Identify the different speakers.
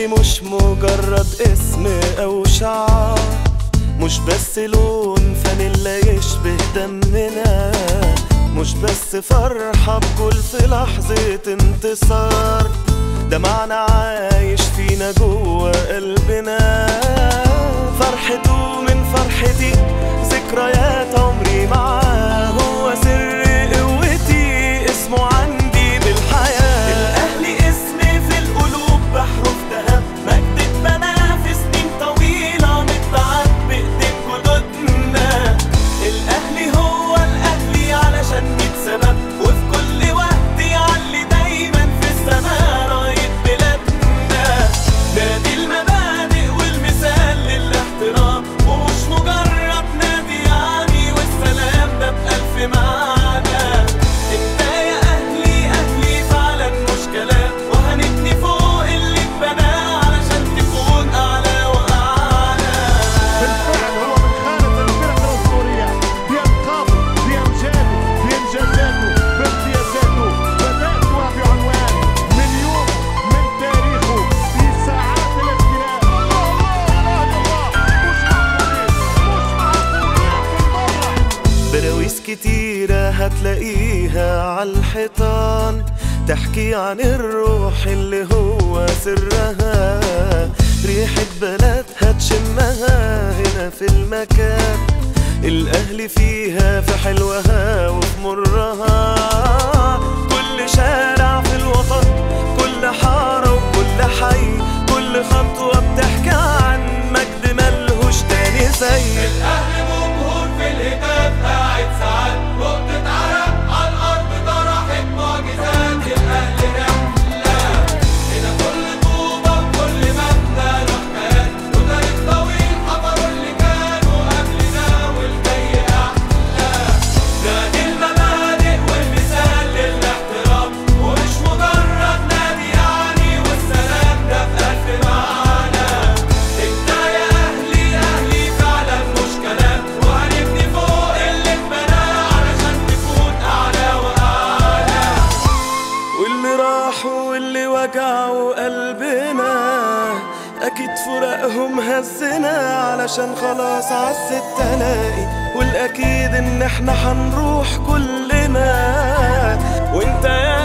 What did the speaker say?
Speaker 1: الأهلي مش مجرد اسم أو شعار، مش بس لون فانيلا يشبه دمنا، مش بس فرحة بكل في لحظة انتصار، ده معنى عايش فينا جوا قلبنا. فرحته من فرحتي، ذكريات عمري معاه، هو سر قوتي اسمه عندي بالحياة. الأهلي اسمي في القلوب بحرف ذهب، مجد اتبنى في سنين طويلة متبعت بإيدين جدودنا. الأهلي هو الأهلي علشان نتسبب، وفي كل وقت يعلي دايما في السماء راية بلادنا. نادي المبادئ والمثال للاحترام، ومش مجرد نادي يعني، والسلام ده بألف معنى. انت يا أهلي أهلي فعلا مش كلام، وهنبني فوق اللي اتبنى علشان تكون أعلى وأعلى.
Speaker 2: بالفعل هو من خانة الفرق الأسطورية، بألقابه بأمجاده بإنجازاته بامتيازاته، بدأتها بعنوان مليون من تاريخه في ساعات الاختلاف.
Speaker 1: براويز كتيرة هتلاقيها عالحيطان، تحكي عن الروح اللي هو سرها، ريحة بلدها تشمها هنا في المكان. الأهلي فيها في حلوها وفي مرها، كل شارع في الوطن، كل حارة وكل حي، كل خطوة بتحكي عن مجد ملهوش تاني زي.
Speaker 3: الأهلي جمهور في الهتاف قاعد ساعات، نقطة عرق على الأرض طرحت معجزات. الأهلي رحلة هنا، كل طوبة وكل مبنى له حكايات، وتاريخ طويل حفروا اللي كانوا قبلنا والجاي أحلى. نادي المبادئ والمثال للاحترام، ومش مجرد نادي يعني، والسلام ده بألف معنى. انت يا أهلي أهلي فعلا مش كلام، وهنبني فوق اللي اتبنى علشان تكون أعلى وأعلى.
Speaker 1: واللي راحوا واللي وجعوا قلبنا، أكيد فراقهم هزنا علشان خلاص عز التلاقي، والأكيد إن احنا هنروح كلنا. وانت يا